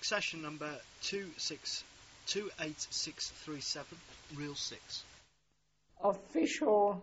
Accession number 28637, Reel 6. Official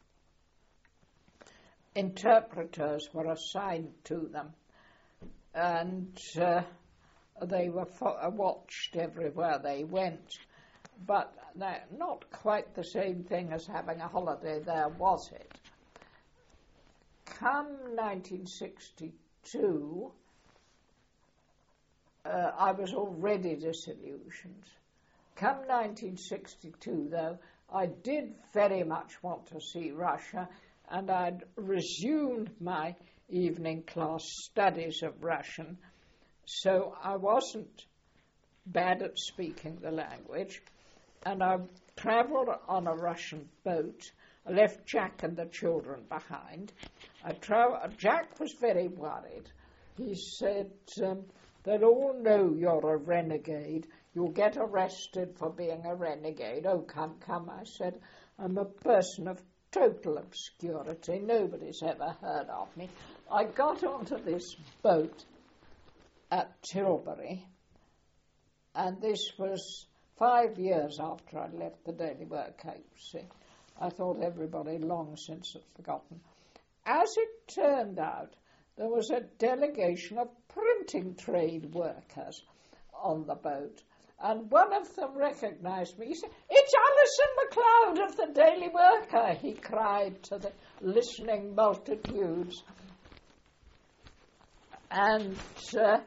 interpreters were assigned to them, and they were watched everywhere they went. But not quite the same thing as having a holiday there, was it? Come 1962, I was already disillusioned. Come 1962, though, I did very much want to see Russia, and I'd resumed my evening class studies of Russian, so I wasn't bad at speaking the language, and I travelled on a Russian boat. I left Jack and the children behind. Jack was very worried. He said, they'll all know you're a renegade. You'll get arrested for being a renegade. Oh, come, I said. I'm a person of total obscurity. Nobody's ever heard of me. I got onto this boat at Tilbury, and this was 5 years after I'd left the Daily Worker, you see. I thought everybody long since had forgotten. As it turned out, there was a delegation of printing trade workers on the boat, and one of them recognised me. He said, "It's Alison MacLeod of the Daily Worker," he cried to the listening multitudes. And so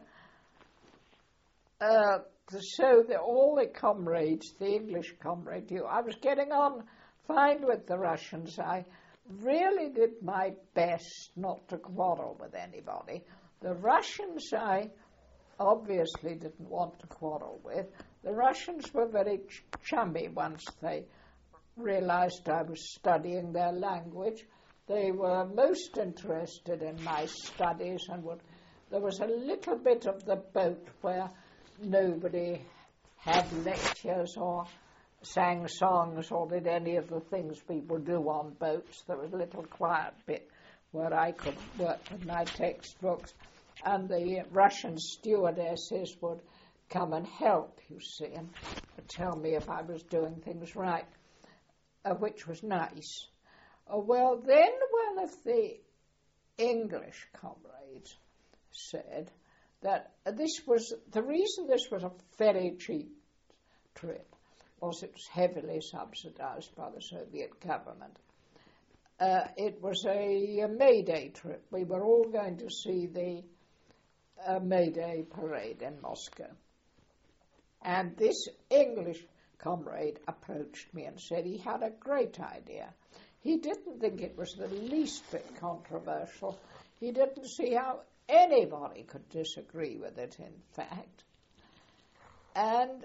all the comrades, the English comrades, I was getting on fine with the Russians. I really did my best not to quarrel with anybody. The Russians I obviously didn't want to quarrel with. The Russians were very chummy once they realized I was studying their language. They were most interested in my studies, and there was a little bit of the boat where nobody had lectures or sang songs or did any of the things people do on boats. There was a little quiet bit where I could work with my textbooks, and the Russian stewardesses would come and help, you see, and tell me if I was doing things right, which was nice. Well, then one of the English comrades said that the reason this was a very cheap trip was it was heavily subsidized by the Soviet government. It was a May Day trip. We were all going to see the May Day parade in Moscow. And this English comrade approached me and said he had a great idea. He didn't think it was the least bit controversial. He didn't see how anybody could disagree with it, in fact. And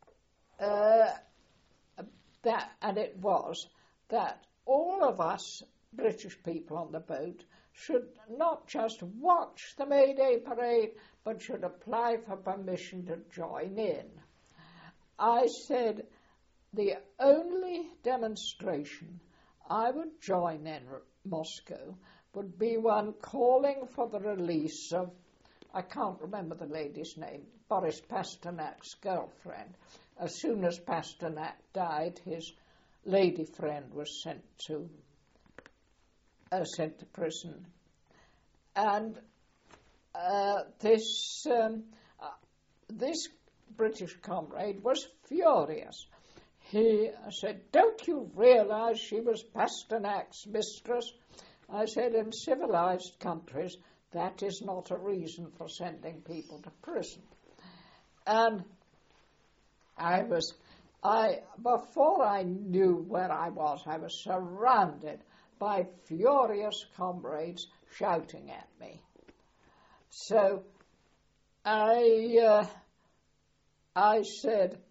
it was that all of us British people on the boat should not just watch the May Day parade, but should apply for permission to join in. I said the only demonstration I would join in Moscow would be one calling for the release of, I can't remember the lady's name, Boris Pasternak's girlfriend. As soon as Pasternak died, his lady friend was sent to prison. And this British comrade was furious. He said, "Don't you realize she was Pasternak's mistress?" I said, "In civilized countries, that is not a reason for sending people to prison." And before I knew where I was surrounded by furious comrades shouting at me. So I said,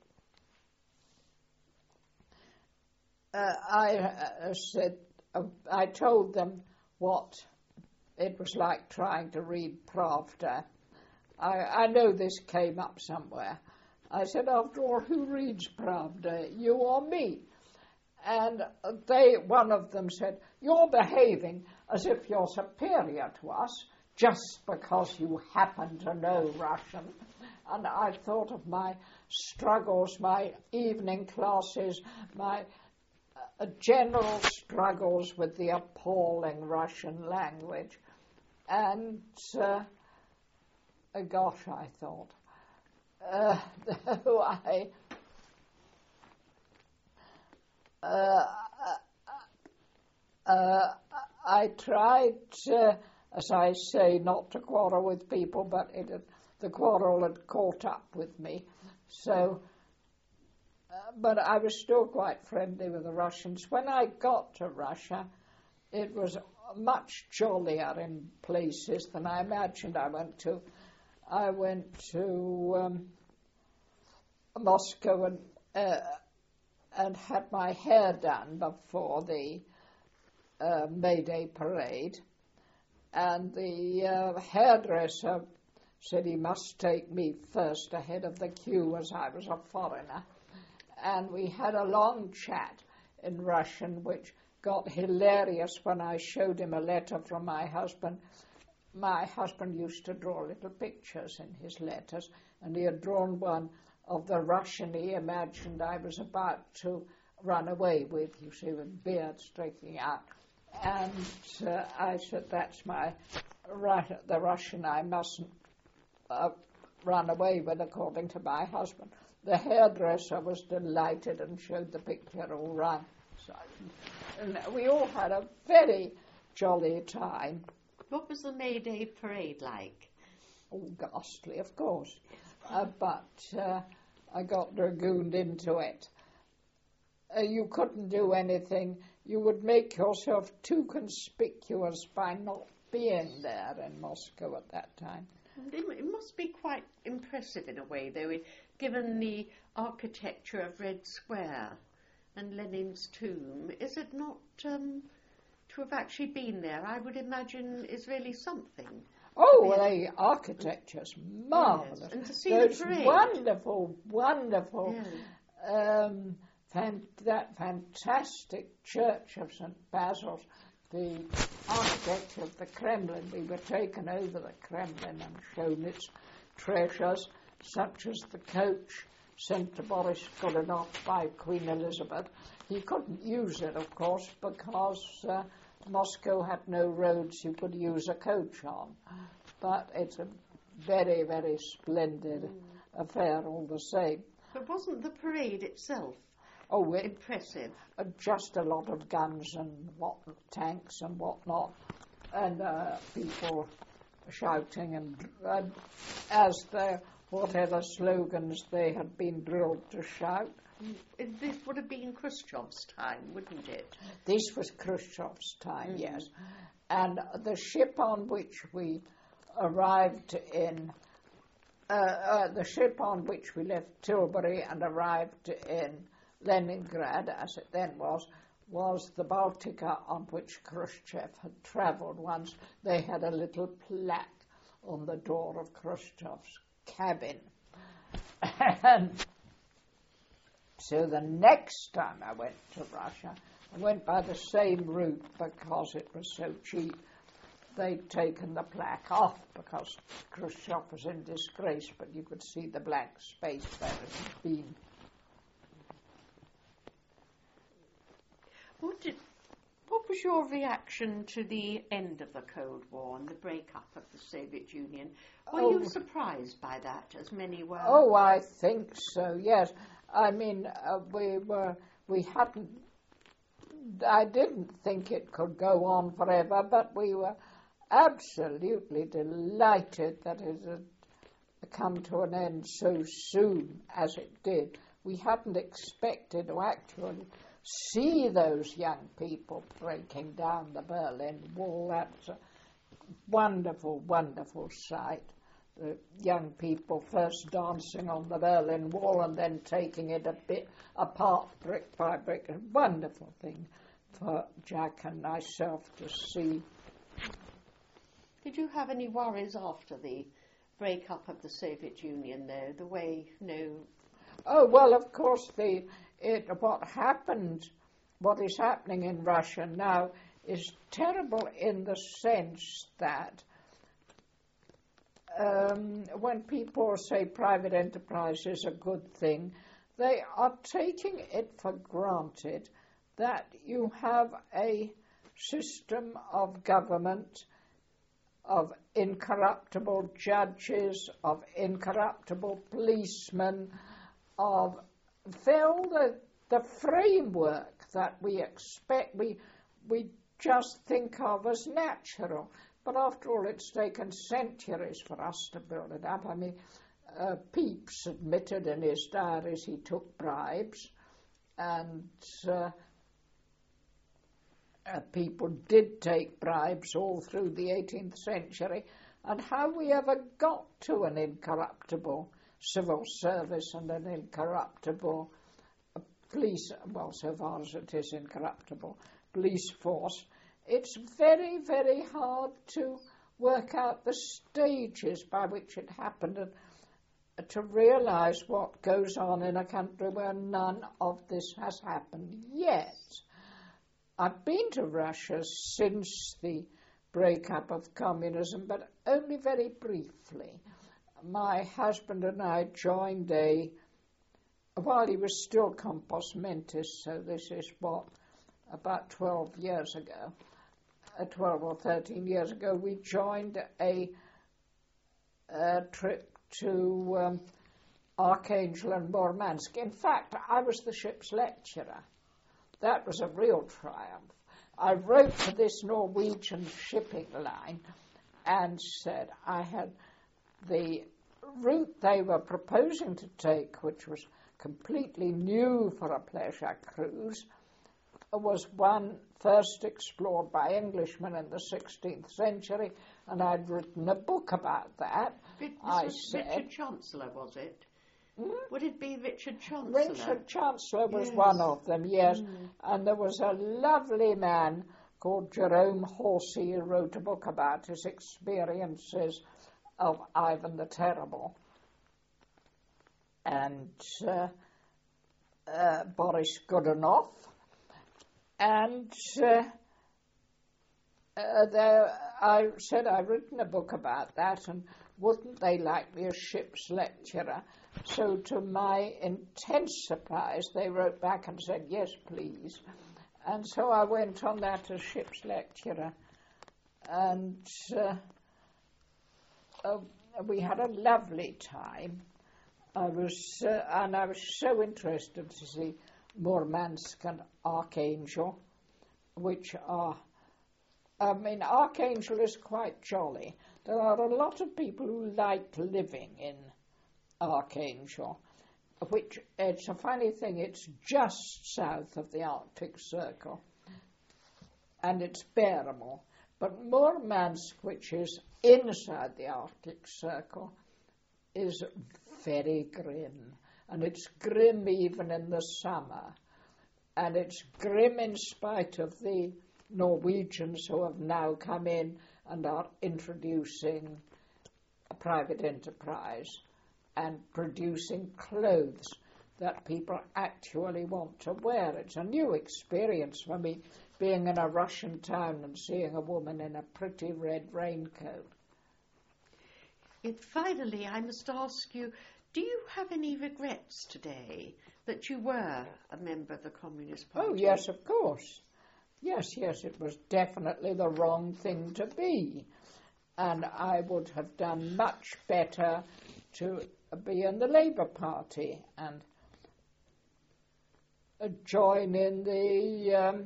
I told them what it was like trying to read Pravda. I know this came up somewhere. I said, after all, who reads Pravda, you or me? And one of them said, "You're behaving as if you're superior to us. just because you happen to know Russian. And I thought of my struggles, my evening classes, my general struggles with the appalling Russian language. And, gosh, I thought, though I tried, as I say, not to quarrel with people, but the quarrel had caught up with me. So, but I was still quite friendly with the Russians. When I got to Russia, it was much jollier in places than I imagined. I went to Moscow and had my hair done before the May Day parade, and the hairdresser said he must take me first ahead of the queue as I was a foreigner. And we had a long chat in Russian, which got hilarious when I showed him a letter from my husband. My husband used to draw little pictures in his letters, and he had drawn one of the Russian he imagined I was about to run away with, you see, with beard sticking out. And I said, that's the Russian I mustn't run away with, according to my husband. The hairdresser was delighted and showed the picture all round. So, and we all had a very jolly time. What was the May Day parade like? Oh, ghastly, of course. But I got dragooned into it. You couldn't do anything. You would make yourself too conspicuous by not being there in Moscow at that time. It must be quite impressive in a way, though, given the architecture of Red Square and Lenin's tomb. Is it not, to have actually been there, I would imagine, is really something? Oh, the architecture's marvellous. Yes. And to see those the parade. Wonderful, that fantastic church of St. Basil's, the architecture of the Kremlin. We were taken over the Kremlin and shown its treasures, such as the coach sent to Boris Godunov by Queen Elizabeth. He couldn't use it, of course, because Moscow had no roads you could use a coach on. But it's a very, very splendid affair all the same. But wasn't the parade itself impressive? Just a lot of guns and tanks and whatnot, and people shouting and as their whatever slogans they had been drilled to shout. This would have been Khrushchev's time, wouldn't it? This was Khrushchev's time, yes. And the ship on which we arrived in, the ship on which we left Tilbury and arrived in Leningrad, as it then was the Baltica on which Khrushchev had travelled once. They had a little plaque on the door of Khrushchev's cabin. And so the next time I went to Russia, I went by the same route because it was so cheap. They'd taken the plaque off because Khrushchev was in disgrace, but you could see the blank space where it had been. What was your reaction to the end of the Cold War and the breakup of the Soviet Union? Were you surprised by that, as many were? Oh, I think so, yes. I mean, I didn't think it could go on forever, but we were absolutely delighted that it had come to an end so soon as it did. We hadn't expected to actually see those young people breaking down the Berlin Wall. That's a wonderful, wonderful sight. The young people first dancing on the Berlin Wall and then taking it a bit apart, brick by brick. A wonderful thing for Jack and myself to see. Did you have any worries after the breakup of the Soviet Union, though, the way, Oh, well, of course, what is happening in Russia now is terrible in the sense that when people say private enterprise is a good thing, they are taking it for granted that you have a system of government, of incorruptible judges, of incorruptible policemen, of the framework that we expect, we just think of as natural. But after all, it's taken centuries for us to build it up. I mean, Pepys admitted in his diaries he took bribes, and people did take bribes all through the 18th century. And how we ever got to an incorruptible civil service and an incorruptible police, well, so far as it is incorruptible, police force, it's very, very hard to work out the stages by which it happened and to realise what goes on in a country where none of this has happened yet. I've been to Russia since the breakup of communism, but only very briefly. My husband and I joined while he was still compos mentis, so this is about 12 years ago, 12 or 13 years ago, we joined a trip to Archangel and Murmansk. In fact, I was the ship's lecturer. That was a real triumph. I wrote to this Norwegian shipping line and said I had the route they were proposing to take, which was completely new for a pleasure cruise, was one first explored by Englishmen in the 16th century, and I'd written a book about that. Richard Chancellor, was it? Would it be Richard Chancellor? Richard Chancellor was one of them, yes. And there was a lovely man called Jerome Horsey who wrote a book about his experiences of Ivan the Terrible. And Boris Godunov. And I said I've written a book about that, and wouldn't they like me as ship's lecturer? So to my intense surprise, they wrote back and said, yes, please. And so I went on that as ship's lecturer. And we had a lovely time. I was so interested to see Murmansk and Archangel, which are, Archangel is quite jolly. There are a lot of people who like living in Archangel, which, it's a funny thing, it's just south of the Arctic Circle, and it's bearable. But Murmansk, which is inside the Arctic Circle, is very grim, and it's grim even in the summer, and it's grim in spite of the Norwegians who have now come in and are introducing a private enterprise and producing clothes that people actually want to wear. It's a new experience for me, being in a Russian town and seeing a woman in a pretty red raincoat. Finally, I must ask you, do you have any regrets today that you were a member of the Communist Party? Oh, yes, of course. Yes, it was definitely the wrong thing to be. And I would have done much better to be in the Labour Party and join in the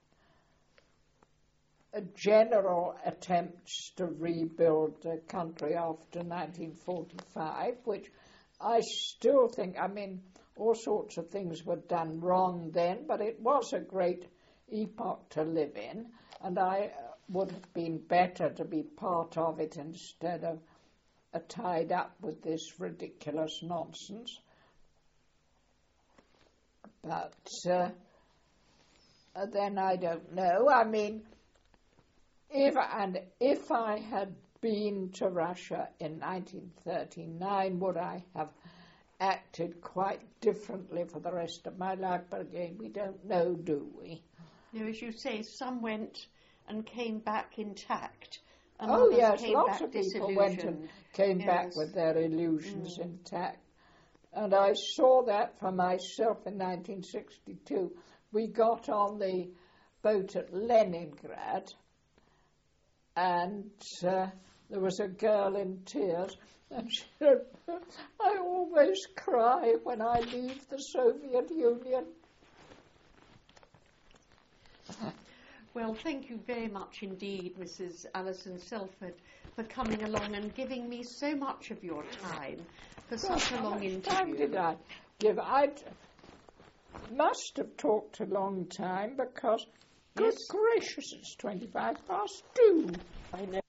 general attempts to rebuild the country after 1945, which I still think, all sorts of things were done wrong then, but it was a great epoch to live in, and I would have been better to be part of it instead of tied up with this ridiculous nonsense. But then I don't know. If I had been to Russia in 1939, would I have acted quite differently for the rest of my life? But again, we don't know, do we? Now, as you say, some went and came back intact, Oh others yes, came lots back of people went and disillusioned. came back Yes. with their illusions intact. And I saw that for myself in 1962. We got on the boat at Leningrad, and there was a girl in tears, and she said, I always cry when I leave the Soviet Union. Well, thank you very much indeed, Mrs. Alison Selford, for coming along and giving me so much of your time for such a How long much interview. time did I give? I must have talked a long time because, good Yes. gracious, it's 2:25. I know.